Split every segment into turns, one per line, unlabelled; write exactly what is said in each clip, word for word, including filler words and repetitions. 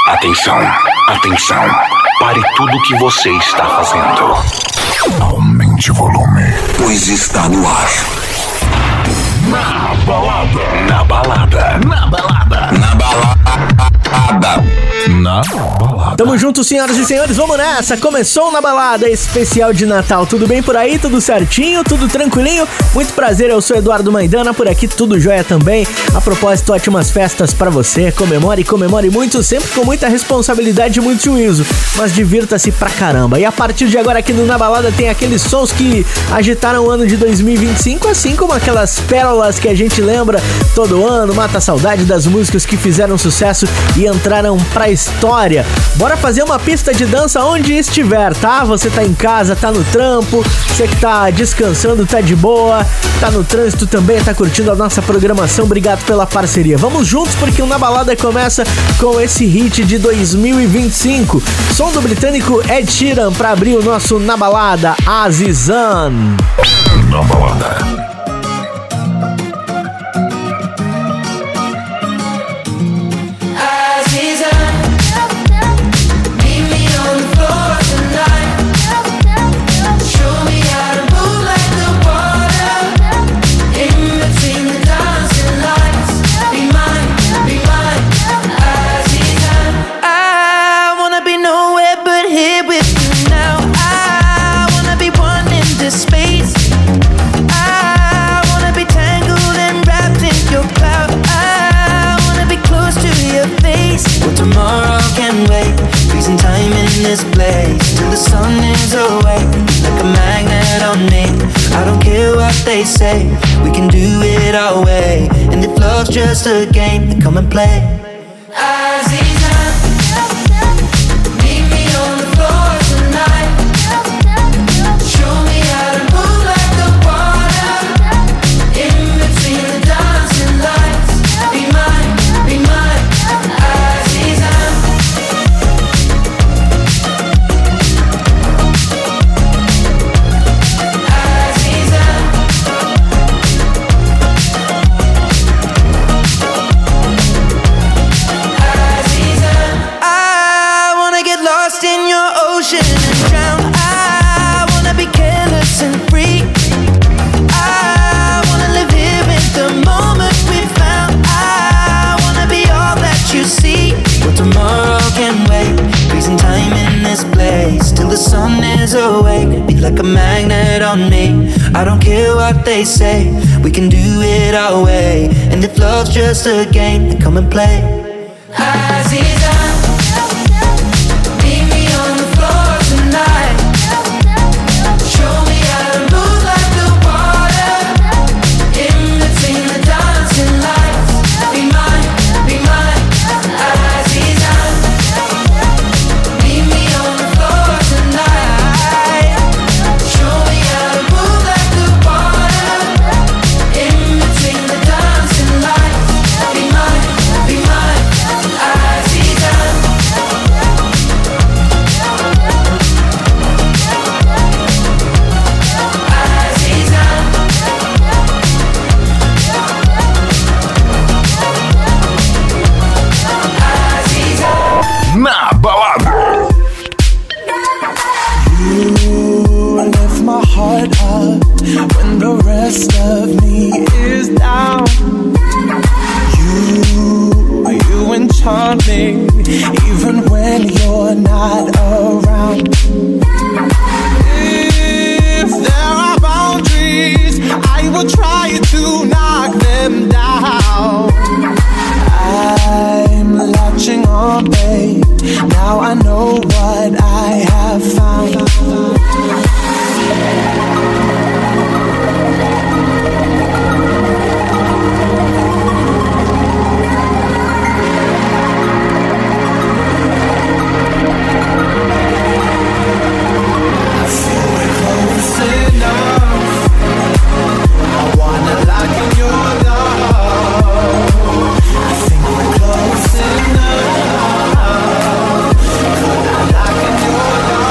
Atenção, atenção. Pare tudo o que você está fazendo. Aumente o volume, pois está no ar. Na balada. Na balada. Na balada. Na balada. Na balada.
Tamo junto, senhoras e senhores, vamos nessa. Começou Na Balada, especial de Natal. Tudo bem por aí? Tudo certinho? Tudo tranquilinho? Muito prazer, eu sou Eduardo Maidana, por aqui tudo jóia também. A propósito, ótimas festas pra você. Comemore, comemore muito, sempre com muita responsabilidade e muito juízo. Mas divirta-se pra caramba. E a partir de agora aqui no Na Balada tem aqueles sons que agitaram o ano de dois mil e vinte e cinco, assim como aquelas pérolas que a gente lembra todo ano, mata a saudade das músicas que fizeram sucesso e entraram pra história. Bora fazer uma pista de dança onde estiver, tá? Você tá em casa, tá no trampo, você que tá descansando, tá de boa, tá no trânsito também, tá curtindo a nossa programação. Obrigado pela parceria. Vamos juntos porque o Na Balada começa com esse hit de dois mil e vinte e cinco. Som do britânico Ed Sheeran pra abrir o nosso Na Balada, Azizan.
Na Balada.
This place till the sun is awake, like a magnet on me. I don't care what they say, we can do it our way. And if love's just a game, then come and play. Like a magnet on me. I don't care what they say, we can do it our way. And if love's just a game, then come and play. Azizan, meet me on the floor tonight. Show me how to move like the water in between the dancing lights. Be mine, be mine, Azizan. Meet me on the floor tonight.
Na Balada.
You lift my heart up when the rest of me is down. You, you enchant me even when you're not around. If there are boundaries, I will try to knock them down. I'm latching on, babe. Now I know what I have found. I feel we're close enough. I wanna lock in your love. I think we're close enough. Could I lock in your love?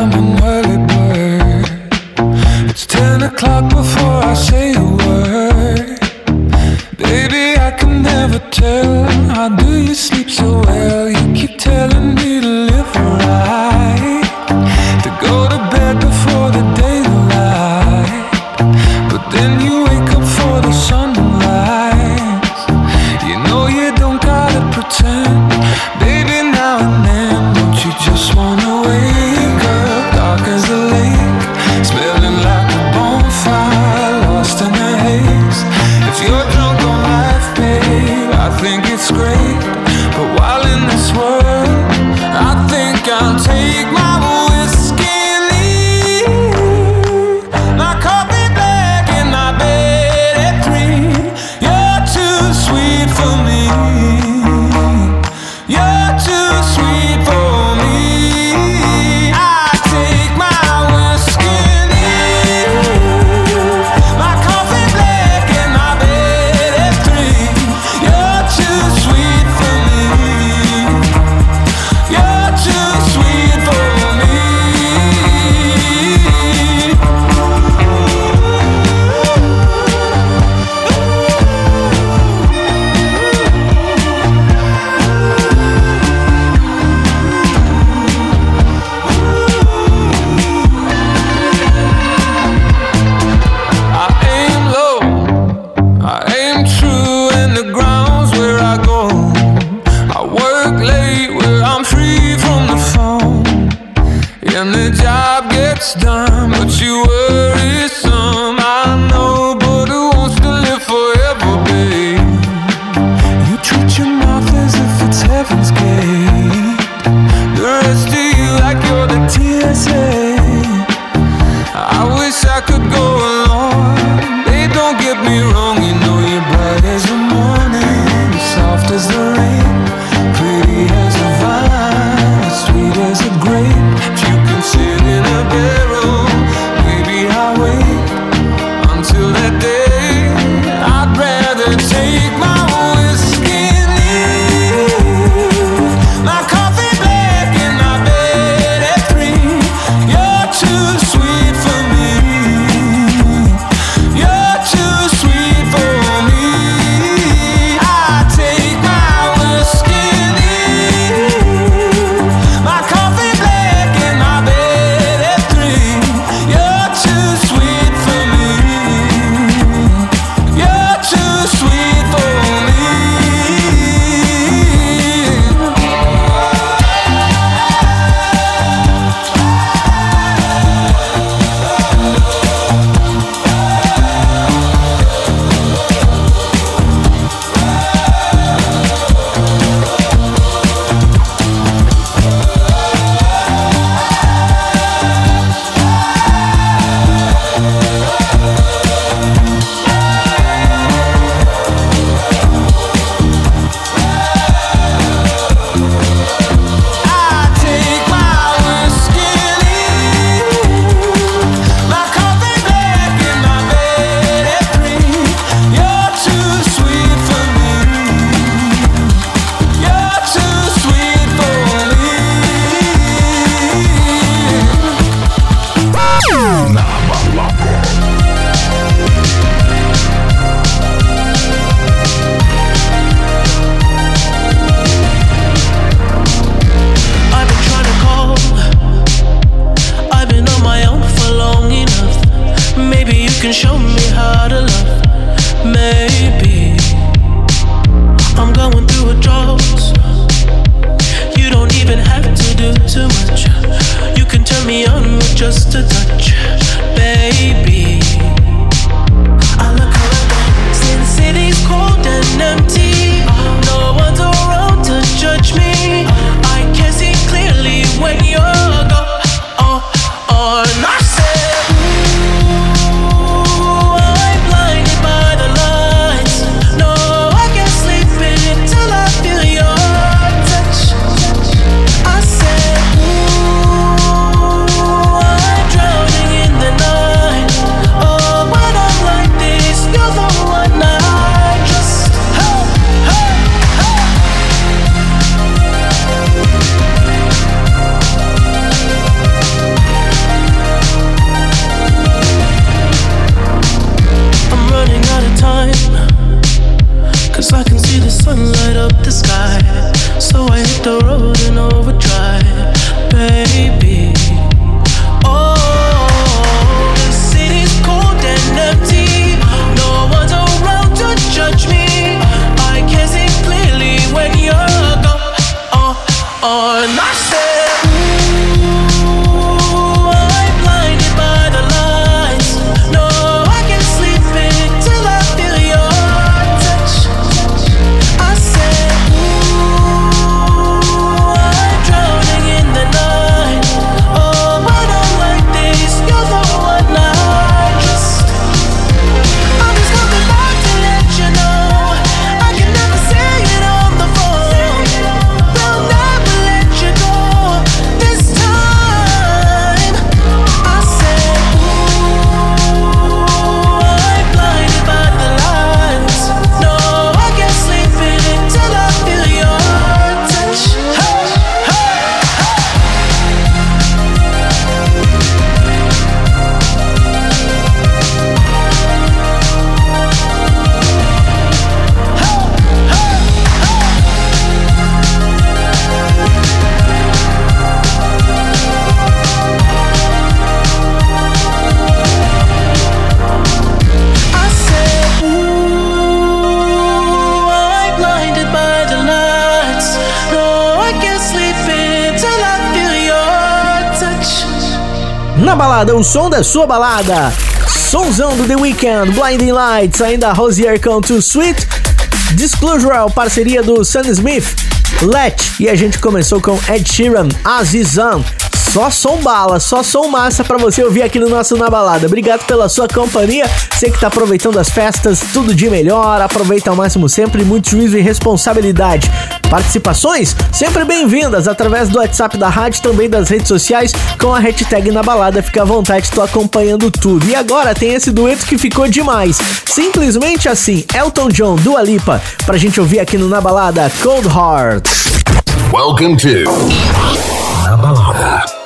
I'm an early bird. It's ten o'clock before I say a word. Baby, I can never tell. How do you sleep so well? You keep telling me to live right, to go to bed before the daylight, but then you wake up for the sunrise. You know you don't gotta pretend. Baby, now and then, don't you just wanna wake up dark as a lake, smelling like a bonfire, lost in the haze. If you're drunk on life, babe, I think it's great. But while in this world, I think I'll take my whiskey and leave. My coffee black and my bed at three. You're too sweet for me. You're too sweet for me. I take my whiskey and leave. My coffee black and my bed at three. You're too sweet for me. You're too sweet for me. I aim low, I aim true, and the ground's where I go. I work late where I'm free from the phone, and the job gets done, but you worry some. I know, but who wants to live forever, babe? You treat your mouth as if it's heaven's gate. The rest of you like you're the T S A. I wish I could go along. Babe, don't get me wrong, you know you're bright as the morning, soft as the rain, pretty as a vine, sweet as a grape. If you can sit in a barrel, maybe I'll wait until that day. I'd rather take my whiskey and leave. My coffee black and my bed at three. You're too sweet for me. You're too sweet for me. I take my whiskey and leave. My coffee black and my bed at three. You're too sweet for me. You're too sweet for me. I take my whiskey and leave. My coffee black and my bed at three. You're too sweet for me. You're too sweet for me.
Na balada.
I've been trying to call. I've been on my own for long enough. Maybe you can show me how to love. Maybe I'm going through a drought. You don't even have to do too much. You can turn me on with just a touch, baby. I look around, since city's cold and empty. No one's around to judge me. I can see clearly when you're gone. Oh, oh, and I said, ooh, I'm blinded by the lights. No, I can't sleep until I feel your touch. I said, ooh, I'm drowning in the night.
Na balada, o som da sua balada. Sonzão do The Weeknd, Blinding Lights, ainda Rosier com Too Sweet, Disclosure, parceria do Sam Smith, Let, e a gente começou com Ed Sheeran, Azizan. Só som bala, só som massa pra você ouvir aqui no nosso Na Balada. Obrigado pela sua companhia, você que tá aproveitando as festas, tudo de melhor, aproveita ao máximo sempre, muito juízo e responsabilidade. Participações sempre bem-vindas através do WhatsApp da rádio, também das redes sociais, com a hashtag Na Balada. Fica à vontade, tô acompanhando tudo. E agora tem esse dueto que ficou demais, simplesmente assim, Elton John, Dua Lipa, pra gente ouvir aqui no Na Balada, Cold Heart.
Welcome to Na Balada.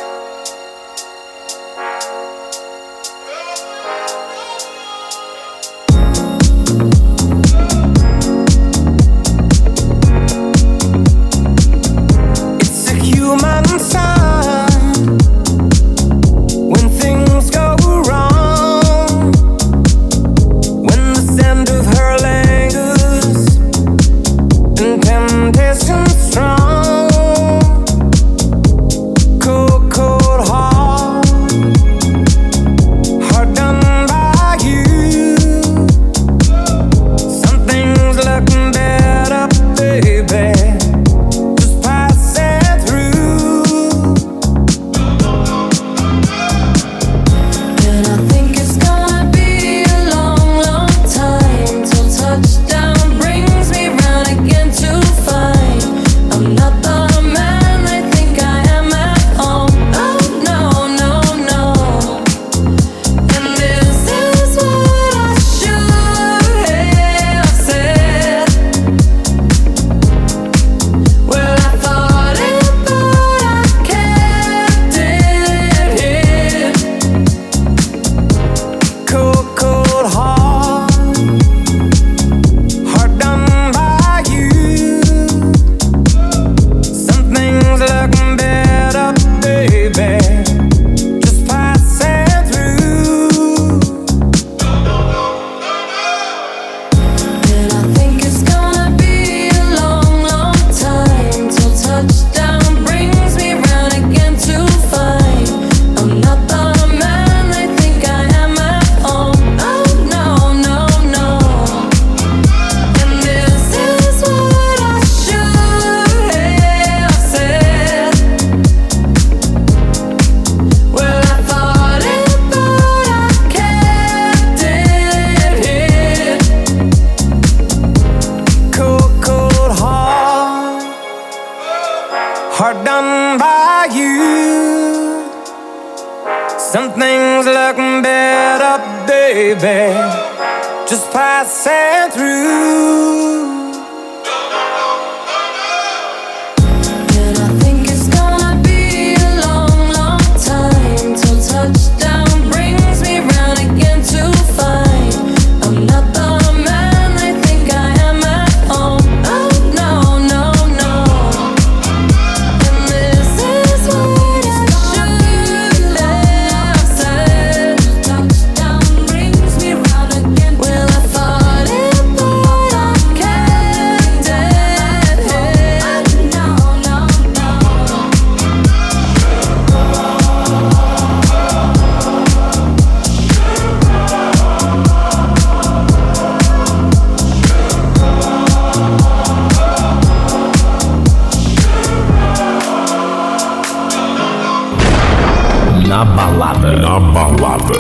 Na Balada. Na Balada.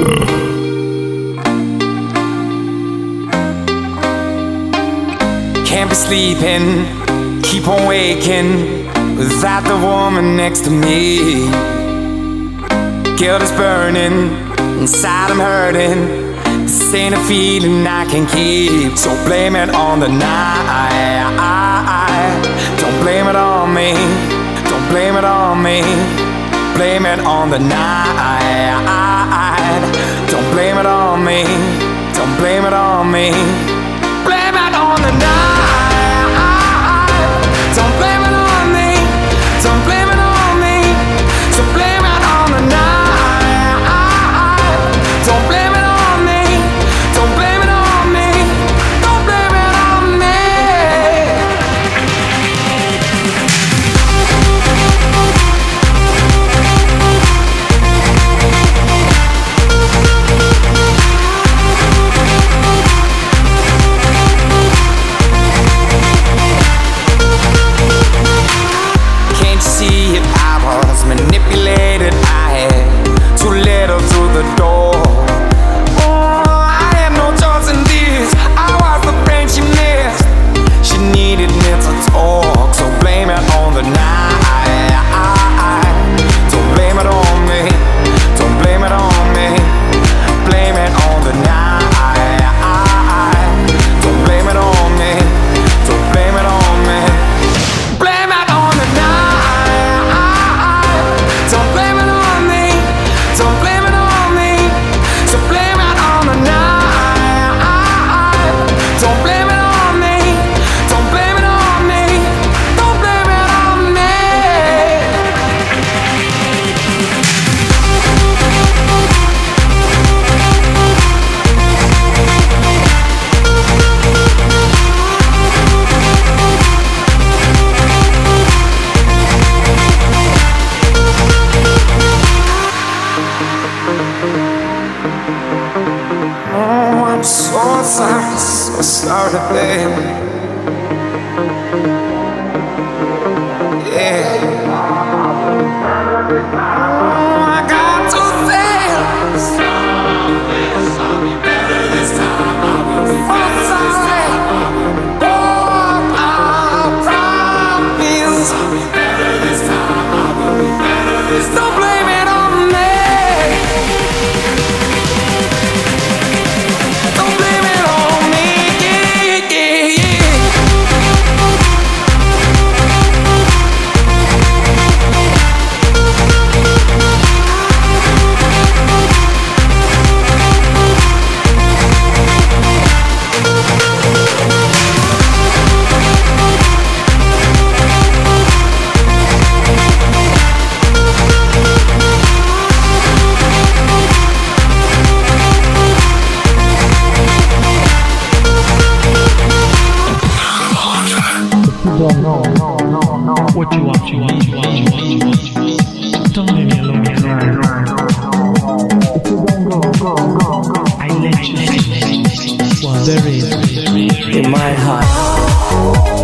Can't be sleeping, keep on waking without the woman next to me. Guilt is burning, inside I'm hurting. This ain't a feeling I can keep. So blame it on the night. Don't blame it on me. Don't blame it on me. Blame it on the night. Don't blame it on me. Don't blame it on me. Blame it on the night. Don't blame it on me. Don't blame it on me. So blame it on the night. Don't blame it on me. Don't blame it on me. Don't blame it on me. sorry, so sorry, baby. Yeah. Oh, I got two things. I'll be better this time. I'll be better this time. Oh, I promise. I'll be better this time. I'll be better this time. Don't blame it on me. Don't blame it on me. Yeah, yeah, yeah.
What you want, you want, you want, you want, you want, you want. Don't leave me alone, you know. If you don't go, go, go, go, I let you see. Well, there is in my heart.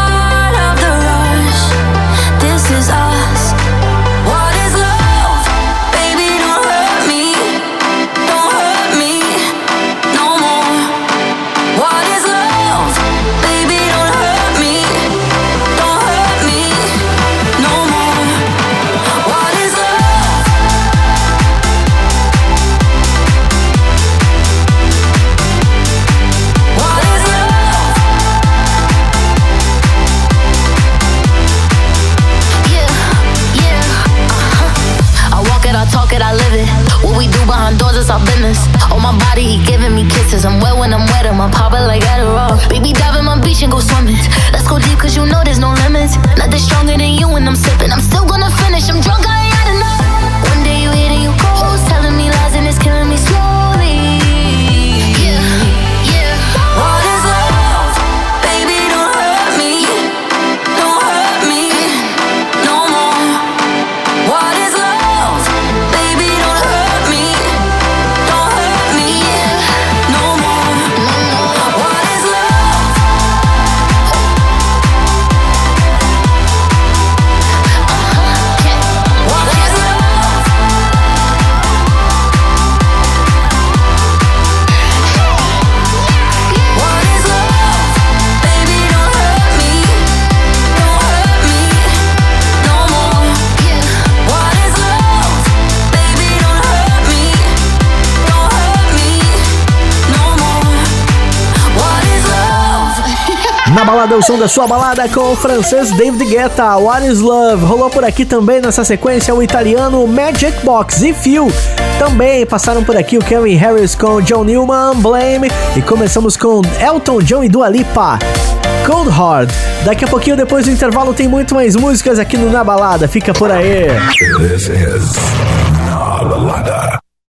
This is us. What is love? it's our business. Oh, my body, he giving me kisses. I'm wet when I'm wet, I'm pop it like Adderall. Baby, dive in my beach and go swimming. Let's go deep, cause you know there's no limits. Nothing stronger than you when I'm sipping. I'm still gonna finish, I'm drunk, I ain't had enough. One day you hit and you go, telling me lies and it's killing me slowly. Yeah, yeah. What is love? Baby, don't hurt me. Don't hurt me no more. What is love? Baby, don't hurt me. Don't hurt me no more. What is love? What is love? What is love? Baby, don't hurt me. Don't hurt me no more. What is love? Baby, don't hurt me. Don't hurt me no more. What is love?
Na balada, o som da sua balada com o francês David Guetta, What is Love. Rolou por aqui também nessa sequência o italiano Magic Box e Phil. Também passaram por aqui o Calvin Harris com John Newman, Blame. E começamos com Elton John e Dua Lipa, Cold Hard. Daqui a pouquinho, depois do intervalo, tem muito mais músicas aqui no Na Balada. Fica por aí.
This is Na Balada.